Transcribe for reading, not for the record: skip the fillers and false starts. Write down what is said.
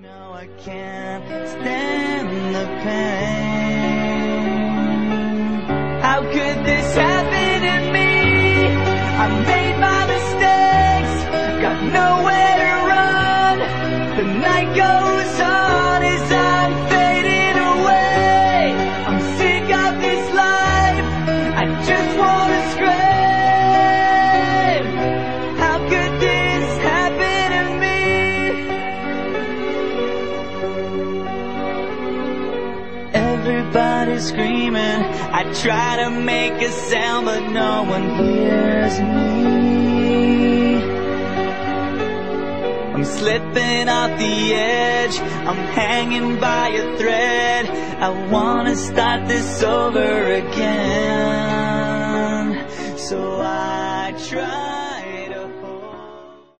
know I can't stand the pain. How could this happen to me? I made my mistakes, got nowhere to run. The night goes on as I'm fading away. I'm sick of this life, I just wanna scream. How could this happen to me? Everybody's screaming, I try to make a sound but no one hears me. I'm slipping off the edge, I'm hanging by a thread. I wanna start this over again, so I try.